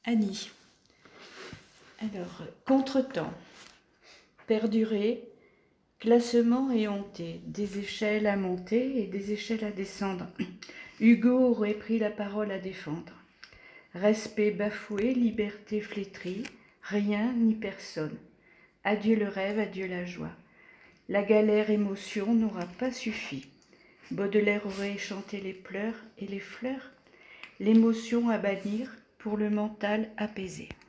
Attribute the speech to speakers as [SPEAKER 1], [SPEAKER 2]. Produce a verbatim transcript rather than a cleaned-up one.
[SPEAKER 1] Annie. Alors, contretemps, perdurer, classement éhonté, des échelles à monter et des échelles à descendre. Hugo aurait pris la parole à défendre. Respect bafoué, liberté flétrie, rien ni personne. Adieu le rêve, adieu la joie. La galère émotion n'aura pas suffi. Baudelaire aurait chanté les pleurs et les fleurs, l'émotion à bannir pour le mental apaisé.